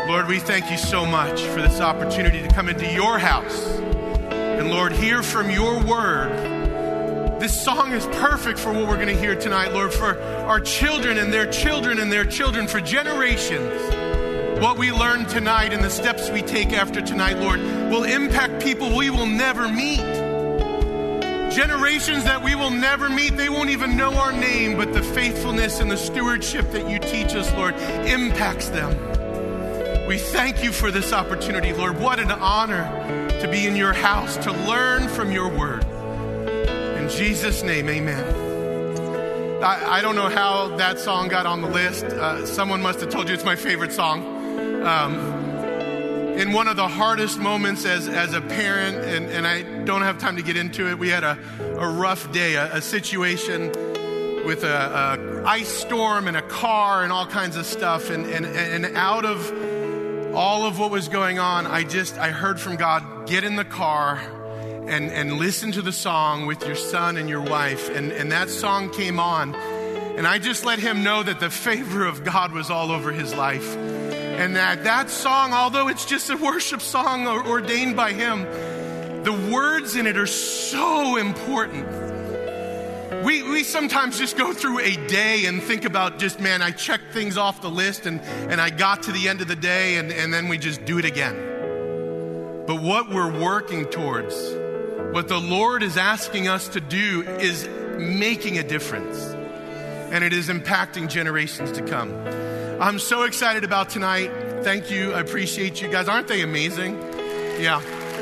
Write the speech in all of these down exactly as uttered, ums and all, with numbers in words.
Lord, we thank you so much for this opportunity to come into your house and, Lord, hear from your word. This song is perfect for what we're going to hear tonight, Lord, for our children and their children and their children for generations. What we learn tonight and the steps we take after tonight, Lord, will impact people we will never meet. Generations that we will never meet, they won't even know our name, but the faithfulness and the stewardship that you teach us, Lord, impacts them. We thank you for this opportunity, Lord. What an honor to be in your house, to learn from your word. In Jesus' name, amen. I, I don't know how that song got on the list. Uh, someone must have told you it's my favorite song. Um, in one of the hardest moments as, as a parent, and, and I don't have time to get into it, we had a, a rough day, a, a situation with a, a ice storm and a car and all kinds of stuff. And, and, and out of all of what was going on, I just, I heard from God, get in the car and, and listen to the song with your son and your wife. And, and that song came on, and I just let him know that the favor of God was all over his life. And that that song, although it's just a worship song ordained by him, the words in it are so important. We we sometimes just go through a day and think about just, man, I checked things off the list and, and I got to the end of the day and, and then we just do it again. But what we're working towards, what the Lord is asking us to do, is making a difference. And it is impacting generations to come. I'm so excited about tonight. Thank you. I appreciate you guys. Aren't they amazing? Yeah.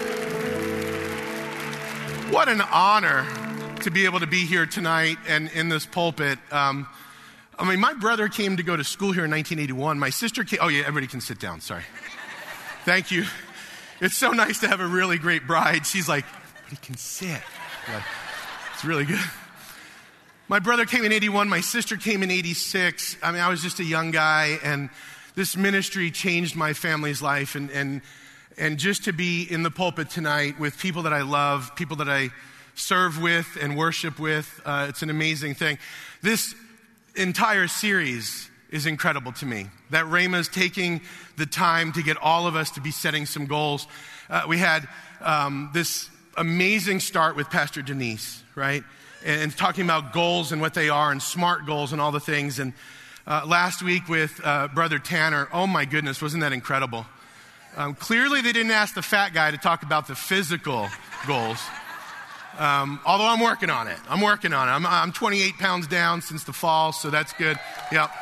What an honor to be able to be here tonight and in this pulpit. Um, I mean, my brother came to go to school here in nineteen eighty-one. My sister came, oh yeah, everybody can sit down, sorry. Thank you. It's so nice to have a really great bride. She's like, but he can sit. Like, it's really good. My brother came in eighty-one, my sister came in eighty-six. I mean, I was just a young guy, and this ministry changed my family's life. And, and, and just to be in the pulpit tonight with people that I love, people that I serve with and worship with, uh, it's an amazing thing. This entire series is incredible to me. That Rhema's taking the time to get all of us to be setting some goals. Uh, we had um, this amazing start with Pastor Denise, right? And, and talking about goals and what they are and SMART goals and all the things. And uh, last week with uh, Brother Tanner, oh my goodness, wasn't that incredible? Um, clearly they didn't ask the fat guy to talk about the physical goals. Um, although I'm working on it. I'm working on it. I'm, I'm twenty-eight pounds down since the fall, so that's good. Yep.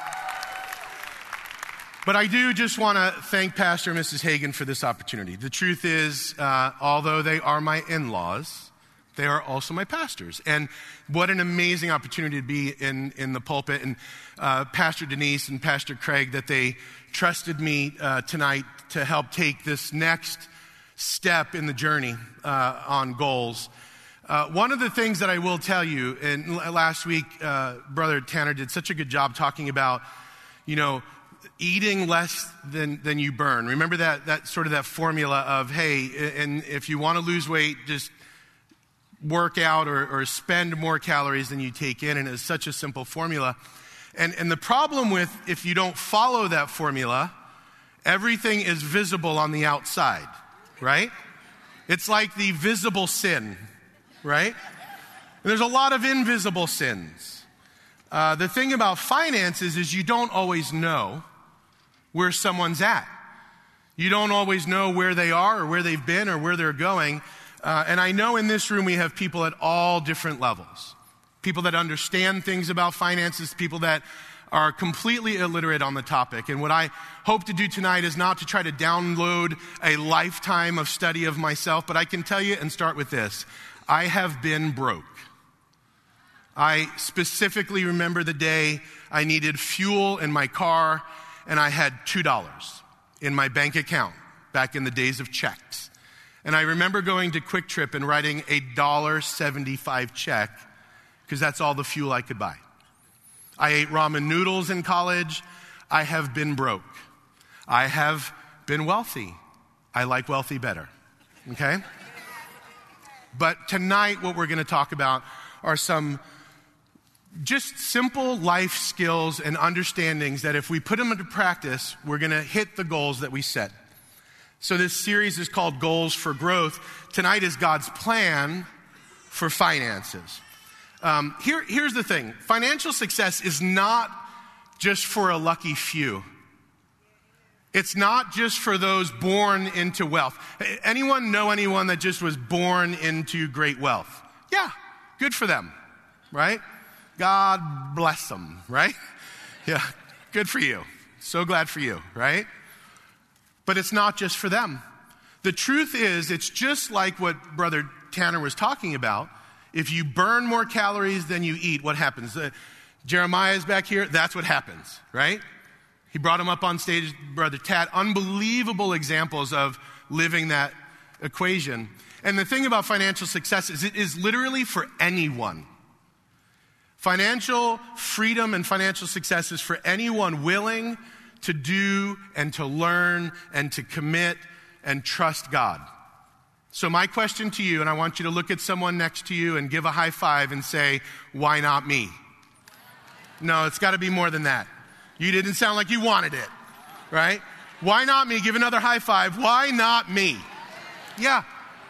But I do just want to thank Pastor and Missus Hagan for this opportunity. The truth is, uh, although they are my in-laws, they are also my pastors. And what an amazing opportunity to be in, in the pulpit. And uh, Pastor Denise and Pastor Craig, that they trusted me uh, tonight to help take this next step in the journey uh, on goals. Uh, one of the things that I will tell you, and last week, uh, Brother Tanner did such a good job talking about, you know, eating less than, than you burn. Remember that, that sort of that formula of, hey, and if you want to lose weight, just work out or, or spend more calories than you take in. And it's such a simple formula. And, and the problem with, if you don't follow that formula, everything is visible on the outside, right? It's like the visible sin. Right? And there's a lot of invisible sins. Uh, the thing about finances is you don't always know where someone's at. You don't always know where they are or where they've been or where they're going. Uh, and I know in this room we have people at all different levels. People that understand things about finances, people that are completely illiterate on the topic. And what I hope to do tonight is not to try to download a lifetime of study of myself, but I can tell you and start with this. I have been broke. I specifically remember the day I needed fuel in my car and I had two dollars in my bank account back in the days of checks. And I remember going to Quick Trip and writing a one dollar and seventy-five cent check because that's all the fuel I could buy. I ate ramen noodles in college. I have been broke. I have been wealthy. I like wealthy better, okay? But tonight, what we're going to talk about are some just simple life skills and understandings that if we put them into practice, we're going to hit the goals that we set. So this series is called Goals for Growth. Tonight is God's plan for finances. Um, here, here's the thing. Financial success is not just for a lucky few. It's not just for those born into wealth. Anyone know anyone that just was born into great wealth? Yeah, good for them, right? God bless them, right? Yeah, good for you. So glad for you, right? But it's not just for them. The truth is, it's just like what Brother Tanner was talking about. If you burn more calories than you eat, what happens? Uh, Jeremiah is back here. That's what happens, right? He brought him up on stage, Brother Tad. Unbelievable examples of living that equation. And the thing about financial success is it is literally for anyone. Financial freedom and financial success is for anyone willing to do and to learn and to commit and trust God. So my question to you, and I want you to look at someone next to you and give a high five and say, why not me? No, it's got to be more than that. You didn't sound like you wanted it, right? Why not me? Give another high five. Why not me? Yeah.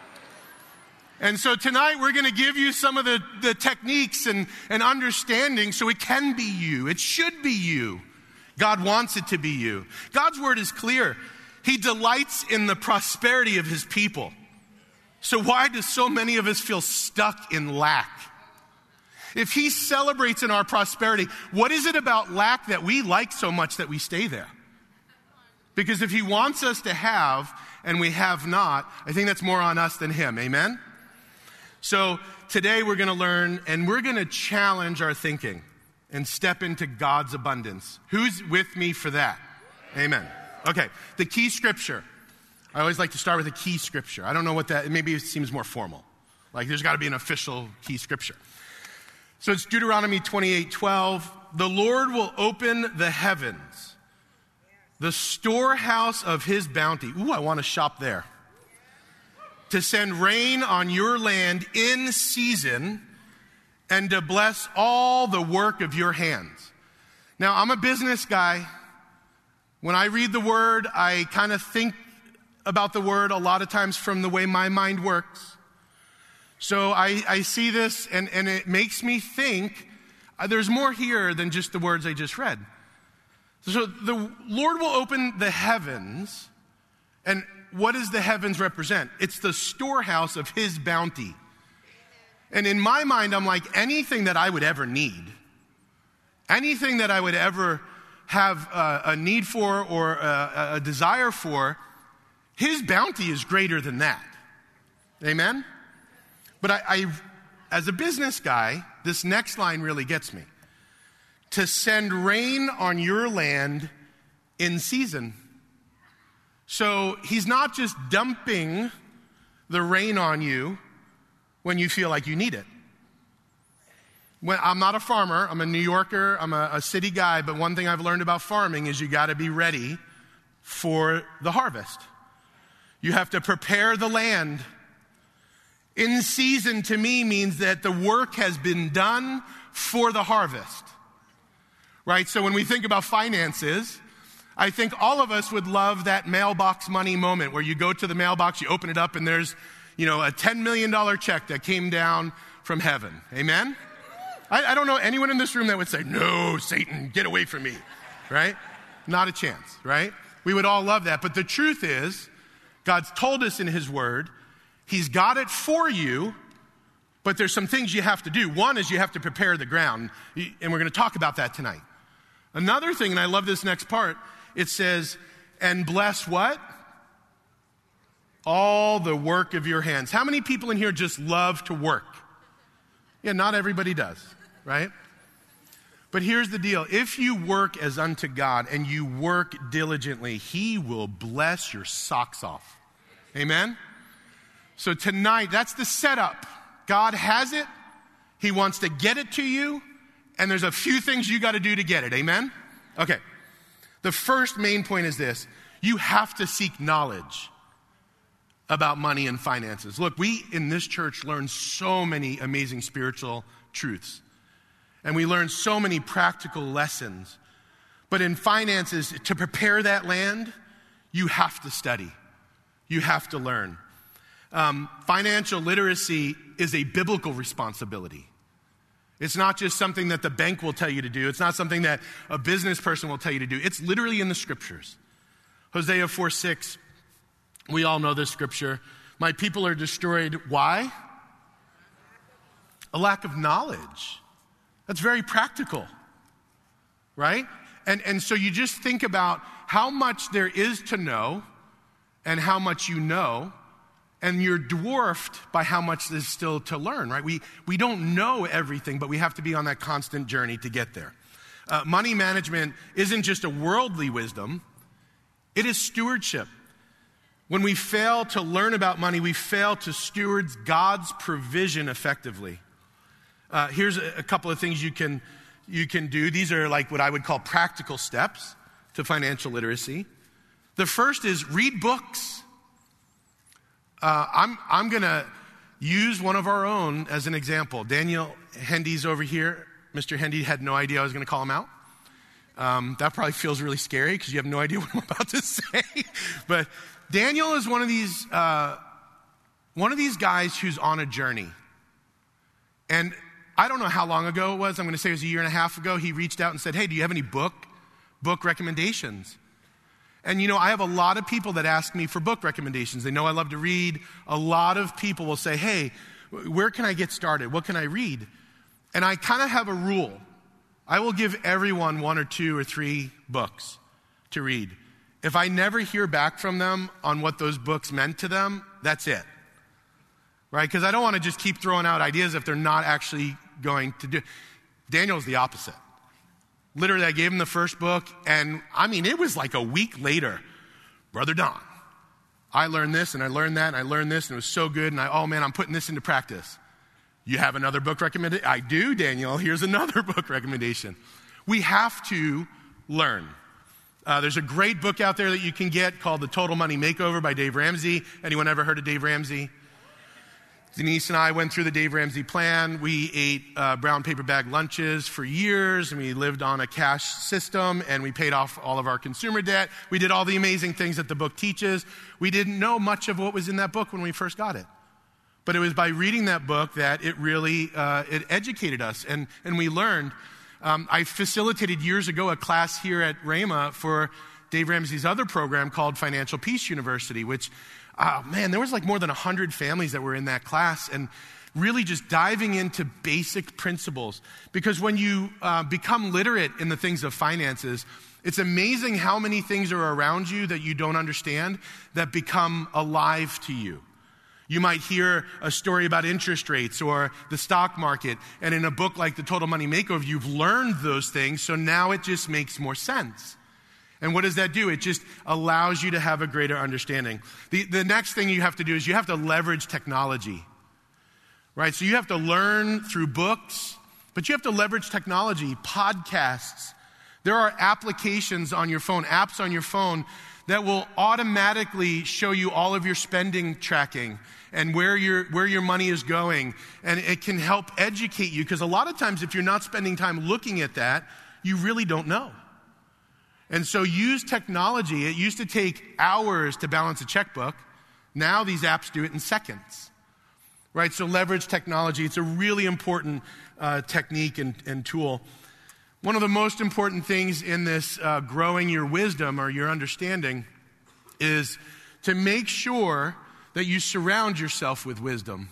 And so tonight we're going to give you some of the, the techniques and, and understanding so it can be you. It should be you. God wants it to be you. God's word is clear. He delights in the prosperity of his people. So why do so many of us feel stuck in lack? If he celebrates in our prosperity, what is it about lack that we like so much that we stay there? Because if he wants us to have and we have not, I think that's more on us than him. Amen? So today we're going to learn and we're going to challenge our thinking and step into God's abundance. Who's with me for that? Amen. Okay, the key scripture. I always like to start with a key scripture. I don't know what that, maybe it seems more formal. Like there's got to be an official key scripture. So it's Deuteronomy twenty-eight twelve. The Lord will open the heavens, the storehouse of his bounty. Ooh, I want to shop there. To send rain on your land in season and to bless all the work of your hands. Now, I'm a business guy. When I read the word, I kind of think about the word a lot of times from the way my mind works. So I, I see this and, and it makes me think uh, there's more here than just the words I just read. So the Lord will open the heavens, and what does the heavens represent? It's the storehouse of his bounty. And in my mind, I'm like, anything that I would ever need, anything that I would ever have a, a need for or a, a desire for, his bounty is greater than that. Amen? But I, I, as a business guy, this next line really gets me. To send rain on your land in season. So he's not just dumping the rain on you when you feel like you need it. When, I'm not a farmer. I'm a New Yorker. I'm a, a city guy. But one thing I've learned about farming is you got to be ready for the harvest. You have to prepare the land. In season to me means that the work has been done for the harvest. Right? So when we think about finances, I think all of us would love that mailbox money moment where you go to the mailbox, you open it up, and there's, you know, a ten million dollars check that came down from heaven. Amen? I, I don't know anyone in this room that would say, no, Satan, get away from me. Right? Not a chance, right? We would all love that. But the truth is, God's told us in his word, he's got it for you, but there's some things you have to do. One is you have to prepare the ground, and we're going to talk about that tonight. Another thing, and I love this next part, it says, and bless what? All the work of your hands. How many people in here just love to work? Yeah, not everybody does, right? But here's the deal. If you work as unto God and you work diligently, he will bless your socks off. Amen? So tonight, that's the setup. God has it. He wants to get it to you. And there's a few things you got to do to get it. Amen? Okay. The first main point is this. You have to seek knowledge about money and finances. Look, we in this church learn so many amazing spiritual truths. And we learn so many practical lessons. But in finances, to prepare that land, you have to study. You have to learn. Um, financial literacy is a biblical responsibility. It's not just something that the bank will tell you to do. It's not something that a business person will tell you to do. It's literally in the scriptures. Hosea four six, we all know this scripture. My people are destroyed. Why? A lack of knowledge. That's very practical, right? And, and so you just think about how much there is to know and how much you know, and you're dwarfed by how much there's still to learn, right? We, we don't know everything, but we have to be on that constant journey to get there. Uh, money management isn't just a worldly wisdom, it is stewardship. When we fail to learn about money, we fail to steward God's provision effectively. Uh, here's a, a couple of things you can, you can do. These are like what I would call practical steps to financial literacy. The first is read books. Uh, I'm, I'm going to use one of our own as an example. Daniel Hendy's over here. Mister Hendy had no idea I was going to call him out. Um, that probably feels really scary because you have no idea what I'm about to say. But Daniel is one of these, uh, one of these guys who's on a journey. And I don't know how long ago it was. I'm going to say it was a year and a half ago. He reached out and said, hey, do you have any book, book recommendations? And, you know, I have a lot of people that ask me for book recommendations. They know I love to read. A lot of people will say, hey, where can I get started? What can I read? And I kind of have a rule. I will give everyone one or two or three books to read. If I never hear back from them on what those books meant to them, that's it. Right? Because I don't want to just keep throwing out ideas if they're not actually going to do. Daniel's the opposite. Literally, I gave him the first book, and I mean, it was like a week later. Brother Don, I learned this, and I learned that, and I learned this, and it was so good, and I, oh man, I'm putting this into practice. You have another book recommendation? I do, Daniel. Here's another book recommendation. We have to learn. Uh, there's a great book out there that you can get called The Total Money Makeover by Dave Ramsey. Anyone ever heard of Dave Ramsey? Denise and I went through the Dave Ramsey plan. We ate uh, brown paper bag lunches for years, and we lived on a cash system, and we paid off all of our consumer debt. We did all the amazing things that the book teaches. We didn't know much of what was in that book when we first got it. But it was by reading that book that it really, uh, it educated us, and, and we learned. Um, I facilitated years ago a class here at Rhema for Dave Ramsey's other program called Financial Peace University, which Oh, man, there was like more than one hundred families that were in that class, and really just diving into basic principles. Because when you uh, become literate in the things of finances, it's amazing how many things are around you that you don't understand that become alive to you. You might hear a story about interest rates or the stock market, and in a book like The Total Money Makeover, you've learned those things, so now it just makes more sense. And what does that do? It just allows you to have a greater understanding. The, the next thing you have to do is you have to leverage technology, right? So you have to learn through books, but you have to leverage technology, podcasts. There are applications on your phone, apps on your phone that will automatically show you all of your spending tracking and where your, where your money is going. And it can help educate you, because a lot of times if you're not spending time looking at that, you really don't know. And so use technology. It used to take hours to balance a checkbook. Now these apps do it in seconds, right? So leverage technology. It's a really important uh, technique and, and tool. One of the most important things in this uh, growing your wisdom or your understanding is to make sure that you surround yourself with wisdom.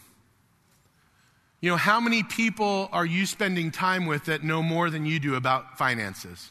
You know, how many people are you spending time with that know more than you do about finances?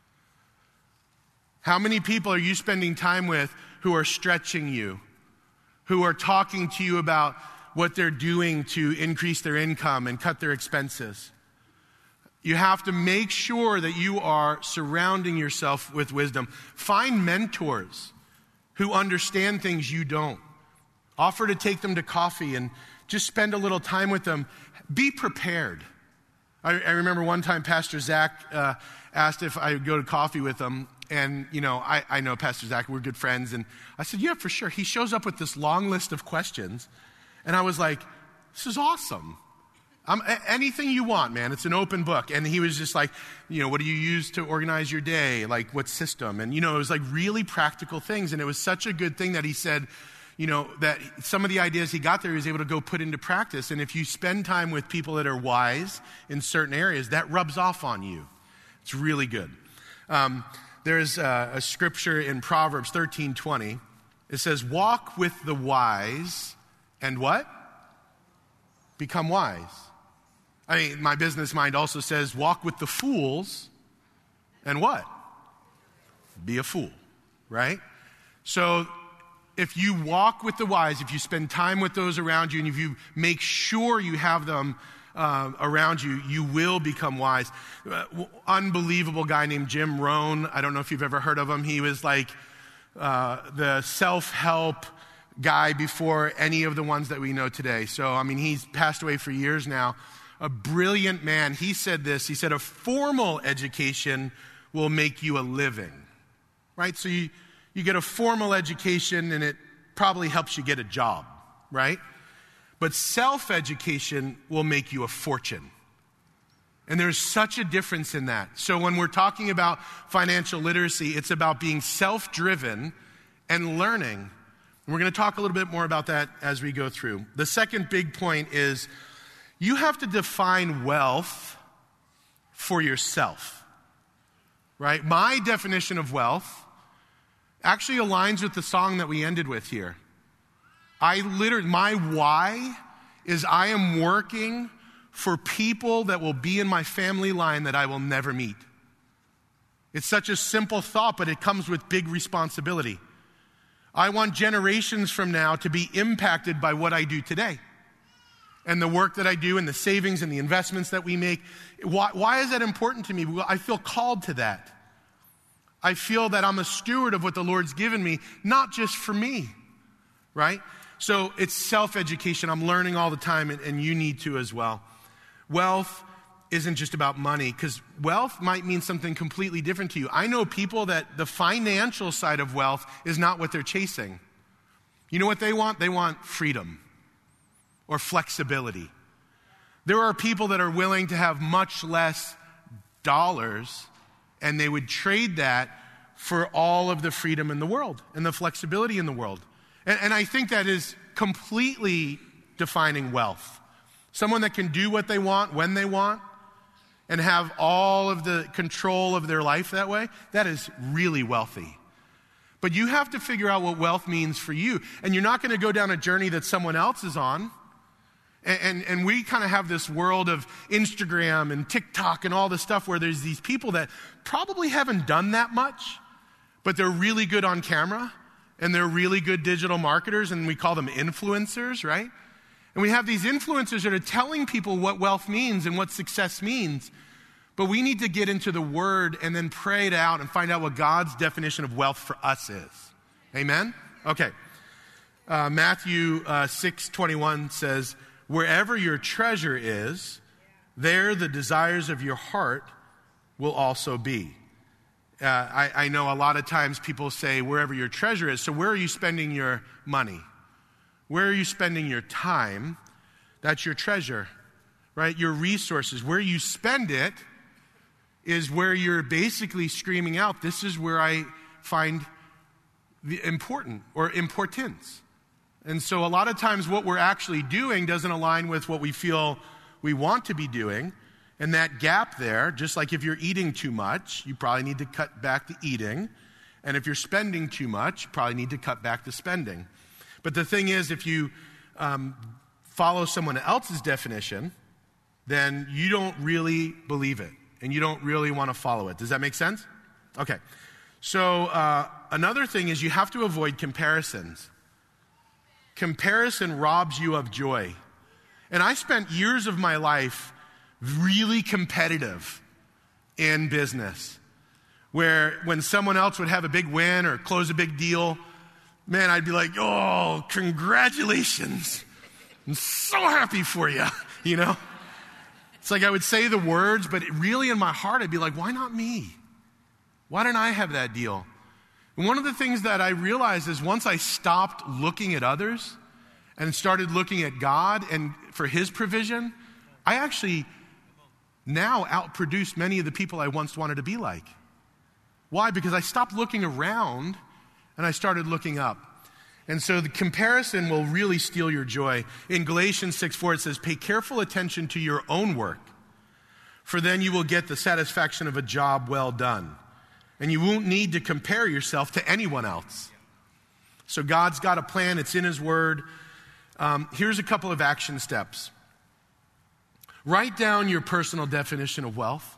How many people are you spending time with who are stretching you, who are talking to you about what they're doing to increase their income and cut their expenses? You have to make sure that you are surrounding yourself with wisdom. Find mentors who understand things you don't. Offer to take them to coffee and just spend a little time with them. Be prepared. I, I remember one time Pastor Zach uh, asked if I would go to coffee with him. And, you know, I, I know Pastor Zach, we're good friends. And I said, yeah, for sure. He shows up with this long list of questions. And I was like, this is awesome. Um, anything you want, man. It's an open book. And he was just like, you know, what do you use to organize your day? Like, what system? And, you know, it was like really practical things. And it was such a good thing that he said, you know, that some of the ideas he got there, he was able to go put into practice. And if you spend time with people that are wise in certain areas, that rubs off on you. It's really good. Um, there's a, a scripture in Proverbs thirteen twenty. It says, walk with the wise and what? Become wise. I mean, my business mind also says, walk with the fools and what? Be a fool, right? So if you walk with the wise, if you spend time with those around you, and if you make sure you have them uh, around you, you will become wise. Uh, unbelievable guy named Jim Rohn. I don't know if you've ever heard of him. He was like uh, the self-help guy before any of the ones that we know today. So, I mean, he's passed away for years now. A brilliant man. He said this. He said, a formal education will make you a living. Right? So you, you get a formal education and it probably helps you get a job. Right? But self-education will make you a fortune. And there's such a difference in that. So when we're talking about financial literacy, it's about being self-driven and learning. And we're going to talk a little bit more about that as we go through. The second big point is you have to define wealth for yourself, right? My definition of wealth actually aligns with the song that we ended with here. I literally, my why is I am working for people that will be in my family line that I will never meet. It's such a simple thought, but it comes with big responsibility. I want generations from now to be impacted by what I do today and the work that I do and the savings and the investments that we make. Why, why is that important to me? Well, I feel called to that. I feel that I'm a steward of what the Lord's given me, not just for me, right? So it's self-education. I'm learning all the time, and, and you need to as well. Wealth isn't just about money, because wealth might mean something completely different to you. I know people that the financial side of wealth is not what they're chasing. You know what they want? They want freedom or flexibility. There are people that are willing to have much less dollars, and they would trade that for all of the freedom in the world and the flexibility in the world. And, and I think that is completely defining wealth. Someone that can do what they want when they want and have all of the control of their life that way, that is really wealthy. But you have to figure out what wealth means for you. And you're not going to go down a journey that someone else is on. And, and, and we kind of have this world of Instagram and TikTok and all this stuff where there's these people that probably haven't done that much, but they're really good on camera and they're really good digital marketers, and we call them influencers, right? And we have these influencers that are telling people what wealth means and what success means. But we need to get into the Word and then pray it out and find out what God's definition of wealth for us is. Amen? Okay. Uh, Matthew uh, six twenty-one says, wherever your treasure is, there the desires of your heart will also be. Uh, I, I know a lot of times people say wherever your treasure is. So where are you spending your money? Where are you spending your time? That's your treasure, right? Your resources. Where you spend it is where you're basically screaming out, this is where I find the important or importance. And so a lot of times what we're actually doing doesn't align with what we feel we want to be doing. And that gap there, just like if you're eating too much, you probably need to cut back the eating. And if you're spending too much, you probably need to cut back the spending. But the thing is, if you um, follow someone else's definition, then you don't really believe it. And you don't really want to follow it. Does that make sense? Okay. So uh, another thing is you have to avoid comparisons. Comparison robs you of joy. And I spent years of my life really competitive in business, where when someone else would have a big win or close a big deal, man, I'd be like, oh, congratulations. I'm so happy for you, you know? It's like I would say the words, but really in my heart, I'd be like, why not me? Why didn't I have that deal? And one of the things that I realized is once I stopped looking at others and started looking at God and for His provision, I actually now outproduce many of the people I once wanted to be like. Why? Because I stopped looking around and I started looking up. And so the comparison will really steal your joy. In Galatians six four, it says, pay careful attention to your own work, for then you will get the satisfaction of a job well done. And you won't need to compare yourself to anyone else. So God's got a plan. It's in his word. Um, here's a couple of action steps. Write down your personal definition of wealth.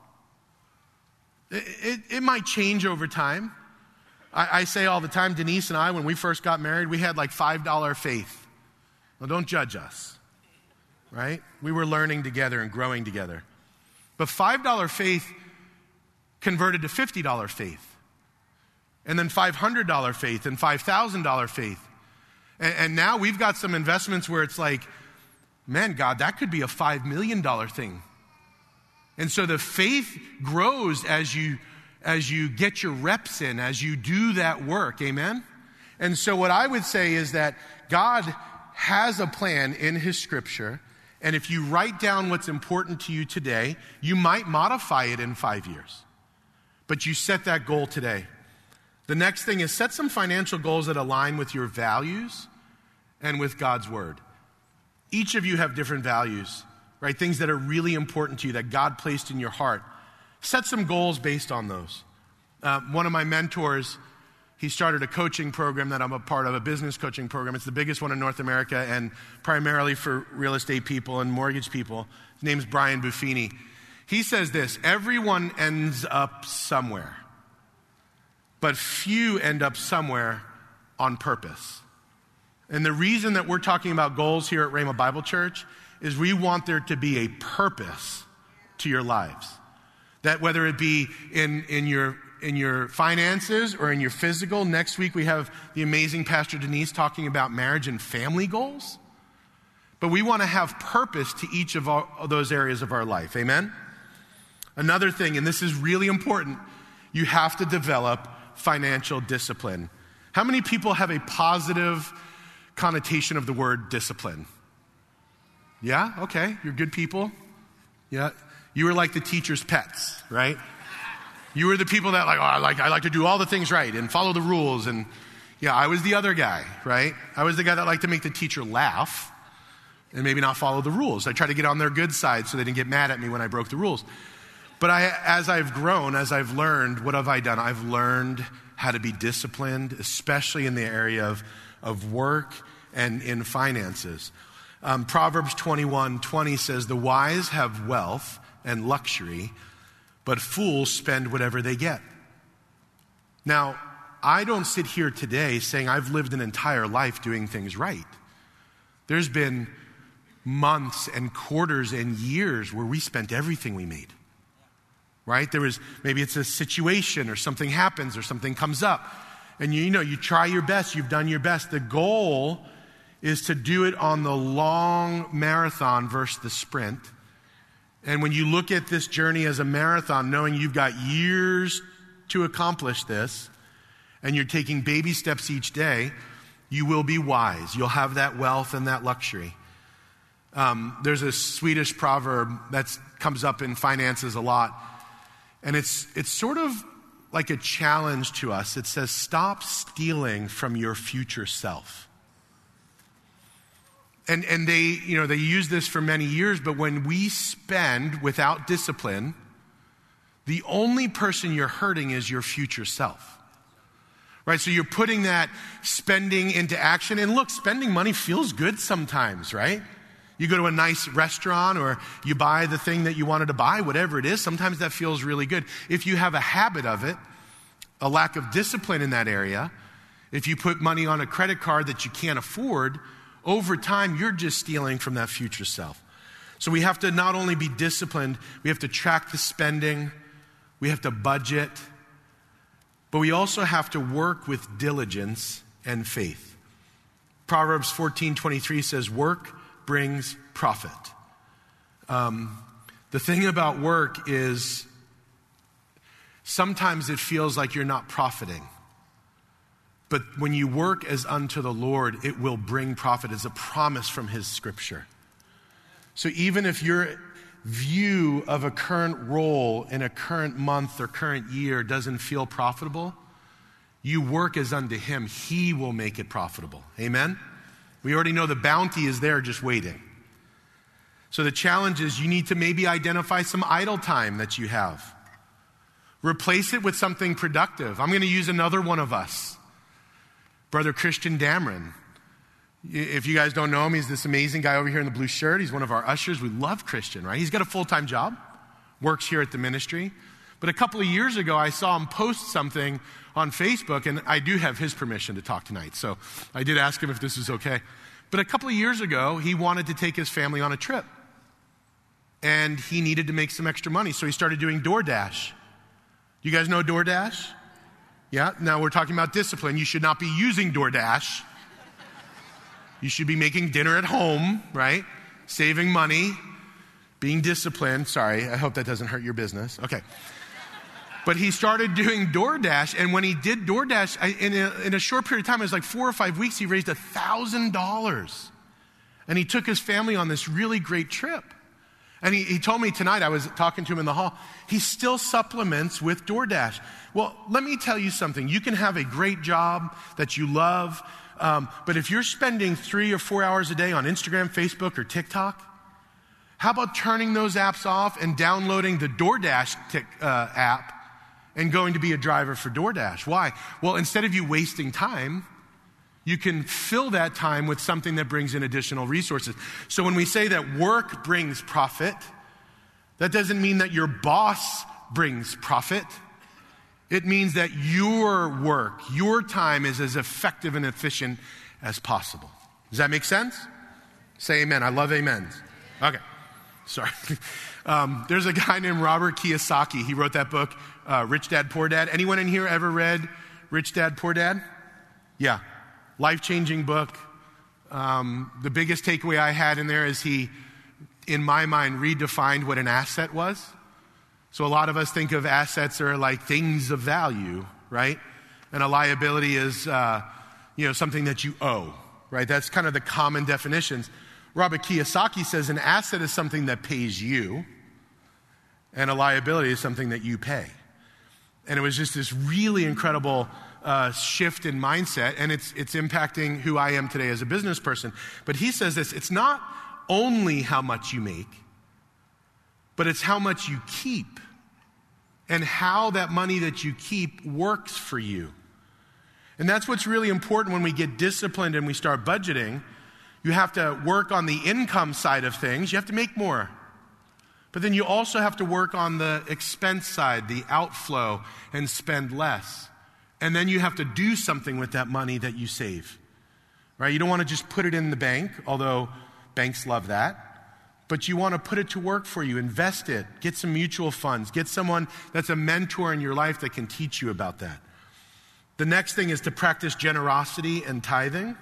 It, it, it might change over time. I, I say all the time, Denise and I, when we first got married, we had like five dollars faith. Well, don't judge us, right? We were learning together and growing together. But five dollars faith converted to fifty dollars faith. And then five hundred dollars faith and five thousand dollars faith. And, and now we've got some investments where it's like, man, God, that could be a five million dollars thing. And so the faith grows as you as you get your reps in, as you do that work, amen? And so what I would say is that God has a plan in his scripture, and if you write down what's important to you today, you might modify it in five years. But you set that goal today. The next thing is set some financial goals that align with your values and with God's word. Each of you have different values, right? Things that are really important to you that God placed in your heart. Set some goals based on those. Uh, one of my mentors, he started a coaching program that I'm a part of, a business coaching program. It's the biggest one in North America and primarily for real estate people and mortgage people. His name's Brian Buffini. He says this, everyone ends up somewhere, but few end up somewhere on purpose. And the reason that we're talking about goals here at Rhema Bible Church is we want there to be a purpose to your lives. That whether it be in, in your in your finances or in your physical. Next week we have the amazing Pastor Denise talking about marriage and family goals. But we want to have purpose to each of, all, of those areas of our life. Amen? Another thing, and this is really important, you have to develop financial discipline. How many people have a positive connotation of the word discipline? Yeah? Okay. You're good people. Yeah. You were like the teacher's pets, right? You were the people that like, oh, I like, I like to do all the things right and follow the rules. And yeah, I was the other guy, right? I was the guy that liked to make the teacher laugh and maybe not follow the rules. I tried to get on their good side so they didn't get mad at me when I broke the rules. But I, as I've grown, as I've learned, what have I done? I've learned how to be disciplined, especially in the area of, of work and in finances. Um, Proverbs twenty-one twenty says, the wise have wealth and luxury, but fools spend whatever they get. Now, I don't sit here today saying I've lived an entire life doing things right. There's been months and quarters and years where we spent everything we made. Right? There was, maybe it's a situation or something happens or something comes up. And you, you know, you try your best, you've done your best. The goal is to do it on the long marathon versus the sprint. And when you look at this journey as a marathon, knowing you've got years to accomplish this, and you're taking baby steps each day, you will be wise. You'll have that wealth and that luxury. Um, there's a Swedish proverb that comes up in finances a lot. And it's it's sort of like a challenge to us. It says, stop stealing from your future self. And and they, you know, they use this for many years, but when we spend without discipline, the only person you're hurting is your future self. Right? So you're putting that spending into action. And look, spending money feels good sometimes, right? You go to a nice restaurant or you buy the thing that you wanted to buy, whatever it is, sometimes that feels really good. If you have a habit of it, a lack of discipline in that area, if you put money on a credit card that you can't afford, over time, you're just stealing from that future self. So we have to not only be disciplined, we have to track the spending, we have to budget, but we also have to work with diligence and faith. Proverbs fourteen twenty-three says, work brings profit. Um, the thing about work is sometimes it feels like you're not profiting. But when you work as unto the Lord, it will bring profit. It's a promise from his scripture. So even if you're view of a current role in a current month or current year doesn't feel profitable, you work as unto him. He will make it profitable. Amen? We already know the bounty is there just waiting. So the challenge is you need to maybe identify some idle time that you have. Replace it with something productive. I'm going to use another one of us, Brother Christian Dameron. If you guys don't know him, he's this amazing guy over here in the blue shirt. He's one of our ushers. We love Christian, right? He's got a full-time job, works here at the ministry. But a couple of years ago, I saw him post something on Facebook, and I do have his permission to talk tonight. So I did ask him if this is okay. But a couple of years ago, he wanted to take his family on a trip. And he needed to make some extra money, so he started doing DoorDash. You guys know DoorDash? Yeah? Now we're talking about discipline. You should not be using DoorDash. You should be making dinner at home, right? Saving money, being disciplined. Sorry, I hope that doesn't hurt your business. Okay. But he started doing DoorDash, and when he did DoorDash, I, in, a, in a short period of time, it was like four or five weeks, he raised one thousand dollars. And he took his family on this really great trip. And he, he told me tonight, I was talking to him in the hall, he still supplements with DoorDash. Well, let me tell you something. You can have a great job that you love, um, but if you're spending three or four hours a day on Instagram, Facebook, or TikTok, how about turning those apps off and downloading the DoorDash tic, uh, app and going to be a driver for DoorDash? Why? Well, instead of you wasting time, you can fill that time with something that brings in additional resources. So when we say that work brings profit, that doesn't mean that your boss brings profit. It means that your work, your time is as effective and efficient as possible. Does that make sense? Say amen. I love amens. Okay. Sorry. Um, there's a guy named Robert Kiyosaki. He wrote that book, uh, Rich Dad, Poor Dad. Anyone in here ever read Rich Dad, Poor Dad? Yeah. Life-changing book. Um, the biggest takeaway I had in there is he, in my mind, redefined what an asset was. So a lot of us think of assets are like things of value, right? And a liability is, uh, you know, something that you owe, right? That's kind of the common definitions. Robert Kiyosaki says an asset is something that pays you, and a liability is something that you pay. And it was just this really incredible uh, shift in mindset, and it's it's impacting who I am today as a business person. But he says this, it's not only how much you make, but it's how much you keep, and how that money that you keep works for you. And that's what's really important when we get disciplined and we start budgeting. You have to work on the income side of things. You have to make more. But then you also have to work on the expense side, the outflow, and spend less. And then you have to do something with that money that you save. Right? You don't want to just put it in the bank, although banks love that. But you want to put it to work for you, invest it, get some mutual funds, get someone that's a mentor in your life that can teach you about that. The next thing is to practice generosity and tithing.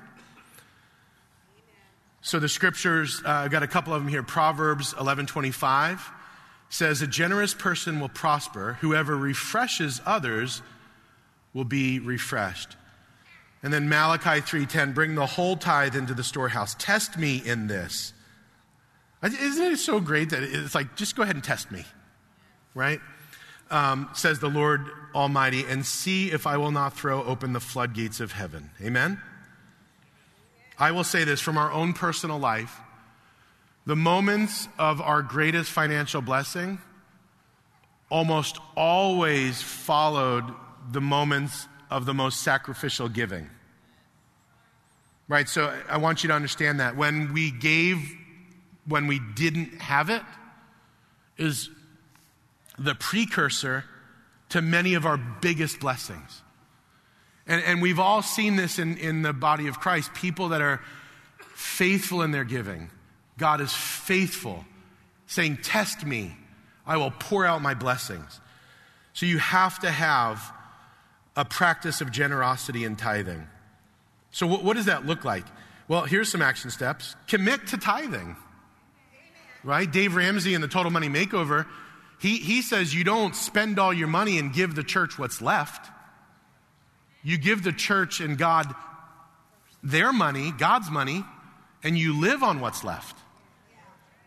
So the scriptures, uh, I've got a couple of them here. Proverbs eleven twenty-five says, a generous person will prosper. Whoever refreshes others will be refreshed. And then Malachi three ten, bring the whole tithe into the storehouse. Test me in this. Isn't it so great that it's like, just go ahead and test me, right? Um, says the Lord Almighty, and see if I will not throw open the floodgates of heaven. Amen? I will say this from our own personal life. The moments of our greatest financial blessing almost always followed the moments of the most sacrificial giving. Right? So I want you to understand that. When we gave, when we didn't have it, is the precursor to many of our biggest blessings. And, and we've all seen this in, in the body of Christ. People that are faithful in their giving. God is faithful, saying, test me. I will pour out my blessings. So you have to have a practice of generosity and tithing. So what, what does that look like? Well, here's some action steps. Commit to tithing. Right? Dave Ramsey in the Total Money Makeover, he, he says you don't spend all your money and give the church what's left. You give the church and God their money, God's money, and you live on what's left.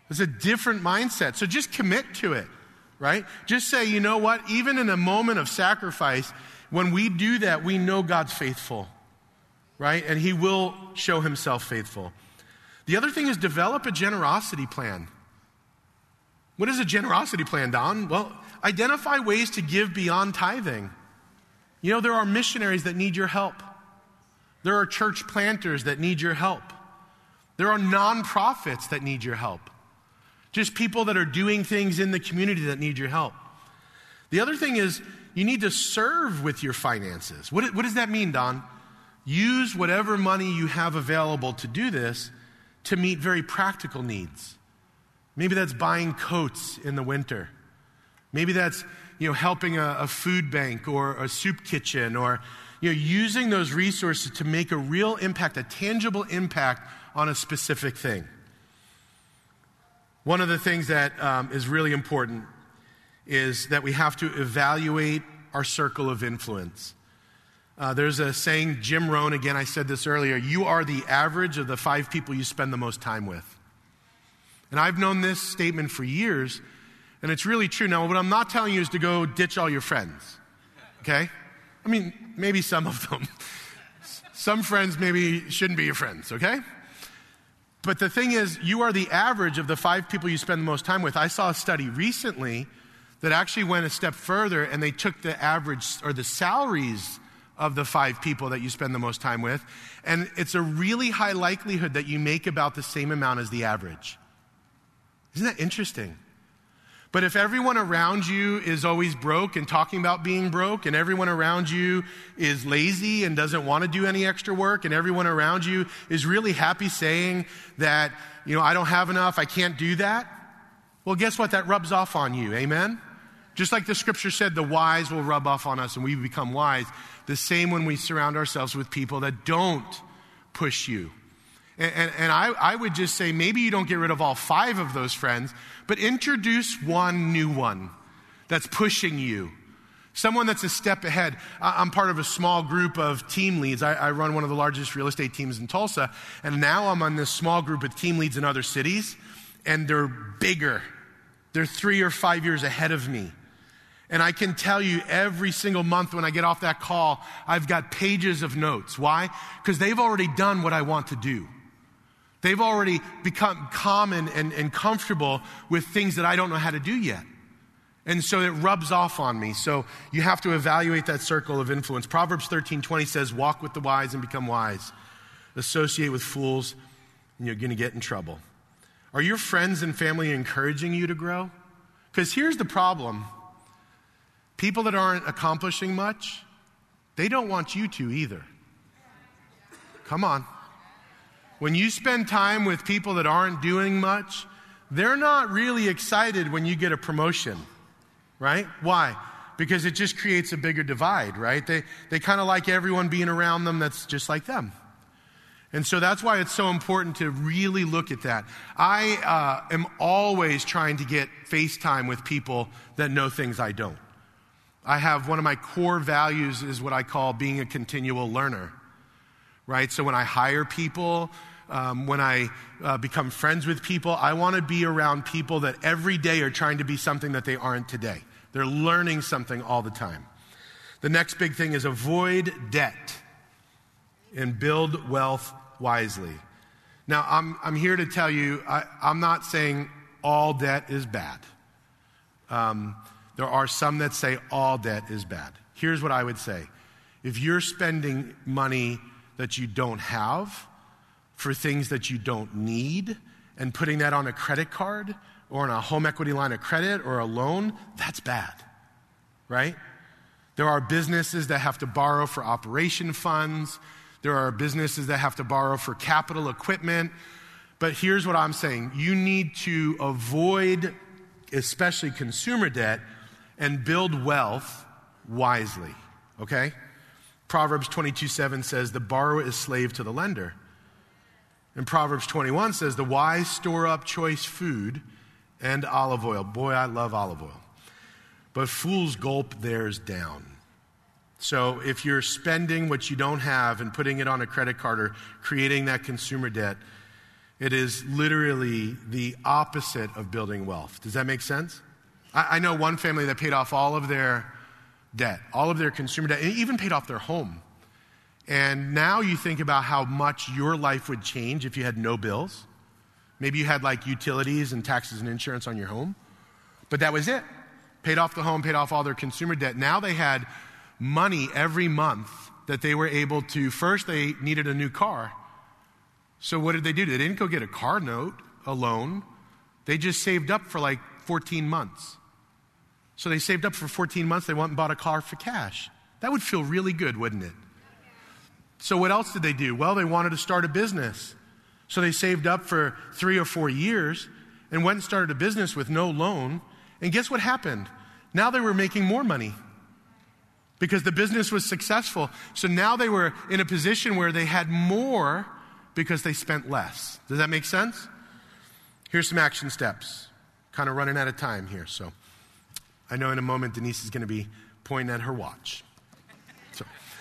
It's a different mindset. So just commit to it, right? Just say, you know what? Even in a moment of sacrifice, when we do that, we know God's faithful, right? And he will show himself faithful. The other thing is develop a generosity plan. What is a generosity plan, Don? Well, identify ways to give beyond tithing. You know, there are missionaries that need your help. There are church planters that need your help. There are nonprofits that need your help. Just people that are doing things in the community that need your help. The other thing is you need to serve with your finances. What, what does that mean, Don? Use whatever money you have available to do this to meet very practical needs. Maybe that's buying coats in the winter. Maybe that's, you know, helping a, a food bank or a soup kitchen, or, you know, using those resources to make a real impact, a tangible impact on a specific thing. One of the things that um, is really important is that we have to evaluate our circle of influence. Uh, there's a saying, Jim Rohn, again, I said this earlier, you are the average of the five people you spend the most time with. And I've known this statement for years, and it's really true. Now, what I'm not telling you is to go ditch all your friends, okay? I mean, maybe some of them. Some friends maybe shouldn't be your friends, okay? But the thing is, you are the average of the five people you spend the most time with. I saw a study recently that actually went a step further, and they took the average or the salaries of the five people that you spend the most time with, and it's a really high likelihood that you make about the same amount as the average. Isn't that interesting? But if everyone around you is always broke and talking about being broke, and everyone around you is lazy and doesn't want to do any extra work, and everyone around you is really happy saying that, you know, I don't have enough, I can't do that, well, guess what? That rubs off on you, amen? Just like the scripture said, the wise will rub off on us and we become wise. The same when we surround ourselves with people that don't push you. And, and, and I, I would just say, maybe you don't get rid of all five of those friends, but introduce one new one that's pushing you. Someone that's a step ahead. I'm part of a small group of team leads. I, I run one of the largest real estate teams in Tulsa, and now I'm on this small group of team leads in other cities, and they're bigger. They're three or five years ahead of me. And I can tell you every single month when I get off that call, I've got pages of notes. Why? Because they've already done what I want to do. They've already become common and, and comfortable with things that I don't know how to do yet. And so it rubs off on me. So you have to evaluate that circle of influence. Proverbs thirteen twenty says, walk with the wise and become wise. Associate with fools and you're going to get in trouble. Are your friends and family encouraging you to grow? Because here's the problem. People that aren't accomplishing much, they don't want you to either. Come on. When you spend time with people that aren't doing much, they're not really excited when you get a promotion, right? Why? Because it just creates a bigger divide, right? They they kind of like everyone being around them that's just like them. And so that's why it's so important to really look at that. I uh, am always trying to get FaceTime with people that know things I don't. I have one of my core values is what I call being a continual learner, right? So when I hire people, um, when I uh, become friends with people, I want to be around people that every day are trying to be something that they aren't today. They're learning something all the time. The next big thing is avoid debt and build wealth wisely. Now, I'm, I'm here to tell you, I, I'm not saying all debt is bad. Um, There are some that say all debt is bad. Here's what I would say. If you're spending money that you don't have for things that you don't need and putting that on a credit card or on a home equity line of credit or a loan, that's bad, right? There are businesses that have to borrow for operation funds. There are businesses that have to borrow for capital equipment. But here's what I'm saying. You need to avoid, especially consumer debt, and build wealth wisely, okay? Proverbs twenty-two seven says, the borrower is slave to the lender. And Proverbs twenty-one says, the wise store up choice food and olive oil. Boy, I love olive oil. But fools gulp theirs down. So if you're spending what you don't have and putting it on a credit card or creating that consumer debt, It is literally the opposite of building wealth. Does that make sense? I, I know one family that paid off all of their debt, all of their consumer debt, and even paid off their home. And now you think about how much your life would change if you had no bills. Maybe you had like utilities and taxes and insurance on your home, but that was it. Paid off the home, paid off all their consumer debt. Now they had money every month that they were able to, first they needed a new car. So what did they do? They didn't go get a car note, a loan. They just saved up for like fourteen months. So they saved up for fourteen months. They went and bought a car for cash. That would feel really good, wouldn't it? So what else did they do? Well, they wanted to start a business. So they saved up for three or four years and went and started a business with no loan. And guess what happened? Now they were making more money because the business was successful. So now they were in a position where they had more because they spent less. Does that make sense? Here's some action steps. Kind of running out of time here. So I know in a moment Denise is going to be pointing at her watch. So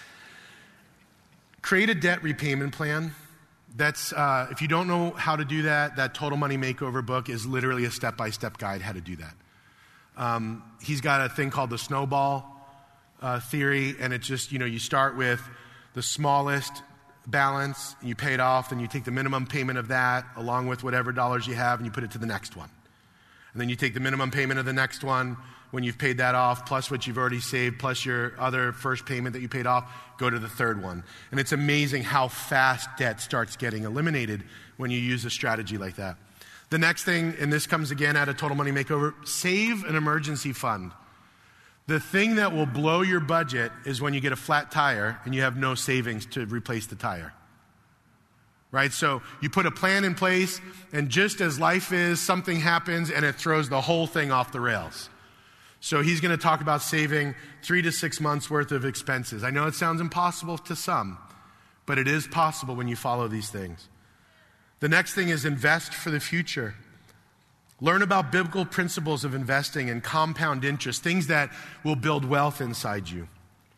create a debt repayment plan. That's, uh, if you don't know how to do that, that Total Money Makeover book is literally a step-by-step guide how to do that. Um, he's got a thing called the snowball uh, theory, and it's just, you know, you start with the smallest balance, and you pay it off, then you take the minimum payment of that, along with whatever dollars you have, and you put it to the next one. And then you take the minimum payment of the next one, when you've paid that off, plus what you've already saved, plus your other first payment that you paid off, go to the third one. And it's amazing how fast debt starts getting eliminated when you use a strategy like that. The next thing, and this comes again out of Total Money Makeover, save an emergency fund. The thing that will blow your budget is when you get a flat tire and you have no savings to replace the tire. Right? So you put a plan in place, and just as life is, something happens and it throws the whole thing off the rails. So he's going to talk about saving three to six months worth of expenses. I know it sounds impossible to some, but it is possible when you follow these things. The next thing is invest for the future. Learn about biblical principles of investing and compound interest, things that will build wealth inside you.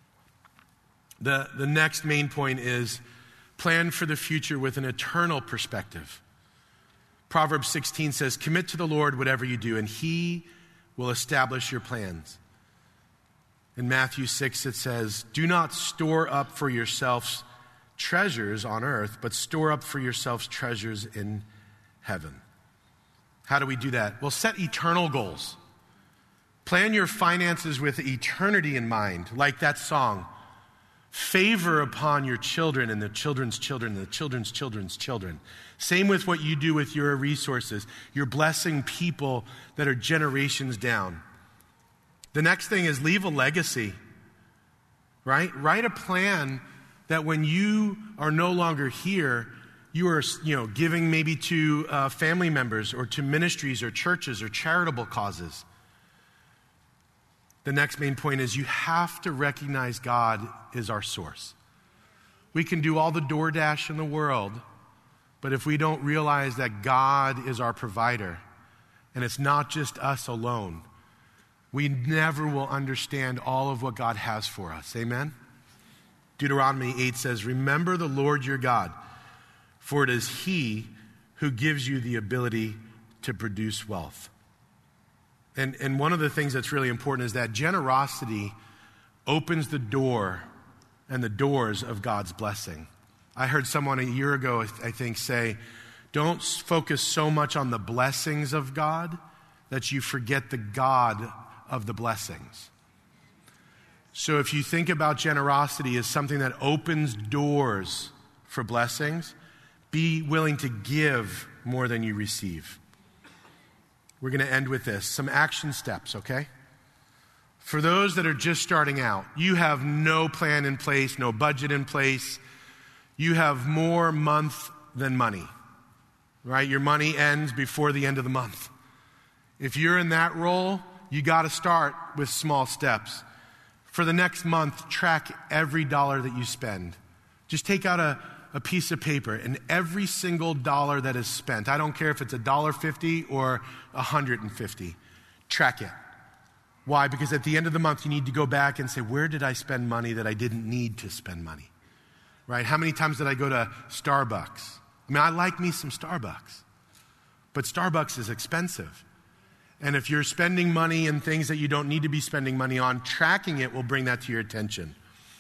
The, the next main point is plan for the future with an eternal perspective. Proverbs sixteen says, commit to the Lord whatever you do, and he will establish your plans. In Matthew six, it says, do not store up for yourselves treasures on earth, but store up for yourselves treasures in heaven. How do we do that? Well, set eternal goals. Plan your finances with eternity in mind, like that song. Favor upon your children and the children's children and the children's children's children. Same with what you do with your resources. You're blessing people that are generations down. The next thing is leave a legacy, right? Write a plan that when you are no longer here, you are, you know, giving maybe to uh, family members or to ministries or churches or charitable causes. The next main point is you have to recognize God is our source. We can do all the DoorDash in the world, but if we don't realize that God is our provider, and it's not just us alone, we never will understand all of what God has for us. Amen? Deuteronomy eight says, remember the Lord your God, for it is he who gives you the ability to produce wealth. And, and one of the things that's really important is that generosity opens the door and the doors of God's blessing. I heard someone a year ago, I think, say, don't focus so much on the blessings of God that you forget the God of the blessings. So if you think about generosity as something that opens doors for blessings, be willing to give more than you receive. We're going to end with this. Some action steps, okay? For those that are just starting out, you have no plan in place, no budget in place. You have more month than money, right? Your money ends before the end of the month. If you're in that role, you got to start with small steps. For the next month, track every dollar that you spend. Just take out a a piece of paper, and every single dollar that is spent, I don't care if it's one dollar fifty or one hundred fifty, track it. Why? Because at the end of the month, you need to go back and say, where did I spend money that I didn't need to spend money? Right? How many times did I go to Starbucks? I mean, I like me some Starbucks, but Starbucks is expensive. And if you're spending money in things that you don't need to be spending money on, tracking it will bring that to your attention.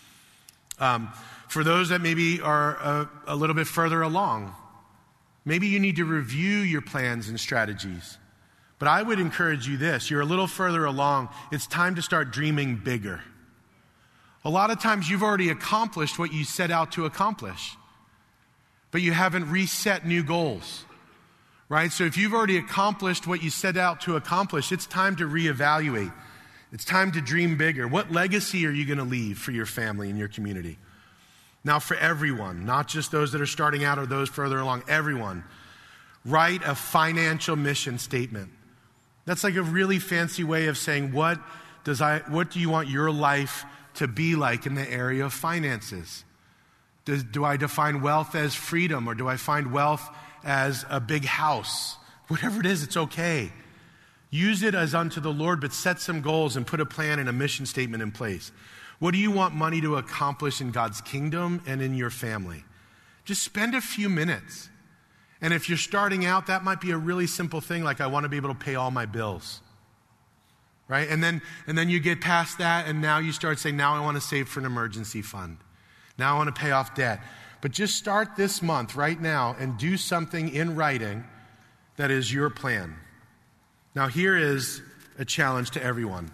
Um, for those that maybe are a, a little bit further along, maybe you need to review your plans and strategies. But I would encourage you this, you're a little further along, it's time to start dreaming bigger. A lot of times you've already accomplished what you set out to accomplish, but you haven't reset new goals. Right? So if you've already accomplished what you set out to accomplish, it's time to reevaluate. It's time to dream bigger. What legacy are you going to leave for your family and your community? Now, for everyone, not just those that are starting out or those further along, everyone, write a financial mission statement. That's like a really fancy way of saying, what does I, what do you want your life to be like in the area of finances? Does, do I define wealth as freedom, or do I find wealth as a big house? Whatever it is, it's okay. Use it as unto the Lord, but set some goals and put a plan and a mission statement in place. What do you want money to accomplish in God's kingdom and in your family? Just spend a few minutes. And if you're starting out, that might be a really simple thing, like I want to be able to pay all my bills. Right? And then, and then you get past that, and now you start saying, now I want to save for an emergency fund. Now I want to pay off debt. But just start this month right now and do something in writing that is your plan. Now here is a challenge to everyone.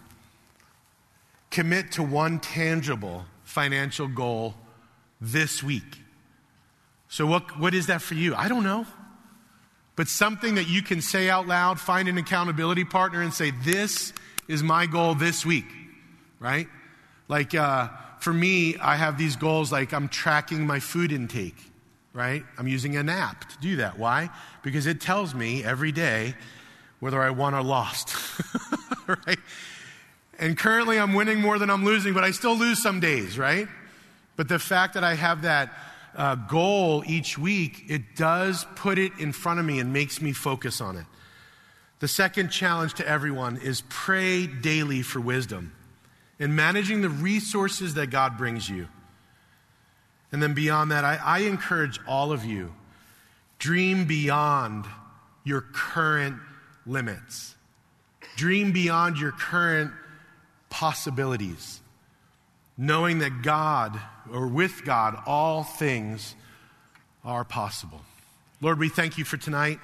Commit to one tangible financial goal this week. So what, what is that for you? I don't know. But something that you can say out loud, find an accountability partner and say, this is my goal this week, right? Like, uh, For me, I have these goals like I'm tracking my food intake, right? I'm using an app to do that. Why? Because it tells me every day whether I won or lost, right? And currently I'm winning more than I'm losing, but I still lose some days, right? But the fact that I have that uh, goal each week, it does put it in front of me and makes me focus on it. The second challenge to everyone is pray daily for wisdom in managing the resources that God brings you. And then beyond that, I, I encourage all of you, dream beyond your current limits. Dream beyond your current possibilities, knowing that God, or with God, all things are possible. Lord, we thank you for tonight.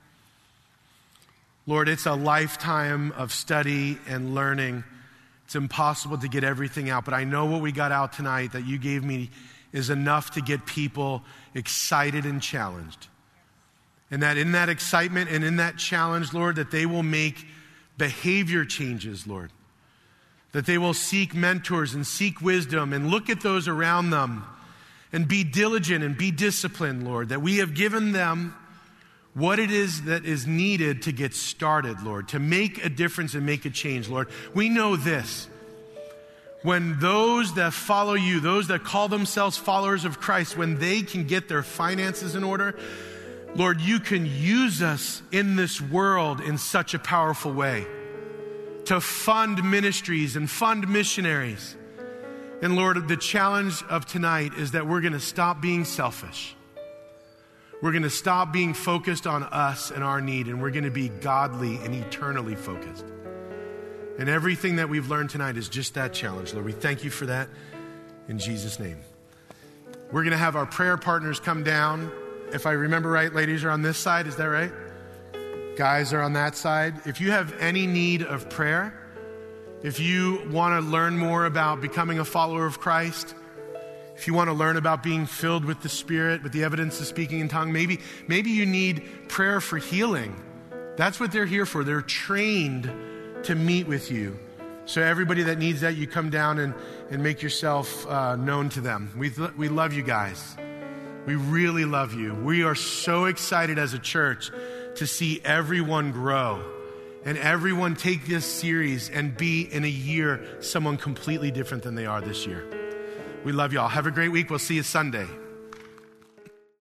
Lord, it's a lifetime of study and learning. It's impossible to get everything out, but I know what we got out tonight that you gave me is enough to get people excited and challenged. And that in that excitement and in that challenge, Lord, that they will make behavior changes, Lord. That they will seek mentors and seek wisdom and look at those around them and be diligent and be disciplined, Lord. That we have given them what it is that is needed to get started, Lord, to make a difference and make a change, Lord. We know this. When those that follow you, those that call themselves followers of Christ, when they can get their finances in order, Lord, you can use us in this world in such a powerful way to fund ministries and fund missionaries. And Lord, the challenge of tonight is that we're going to stop being selfish. We're going to stop being focused on us and our need, and we're going to be godly and eternally focused. And everything that we've learned tonight is just that challenge, Lord. We thank you for that in Jesus' name. We're going to have our prayer partners come down. If I remember right, ladies are on this side. Is that right? Guys are on that side. If you have any need of prayer, if you want to learn more about becoming a follower of Christ, if you want to learn about being filled with the Spirit, with the evidence of speaking in tongues, maybe, maybe you need prayer for healing. That's what they're here for. They're trained to meet with you. So everybody that needs that, you come down and, and make yourself uh, known to them. We, we love you guys. We really love you. We are so excited as a church to see everyone grow and everyone take this series and be in a year someone completely different than they are this year. We love y'all. Have a great week. We'll see you Sunday.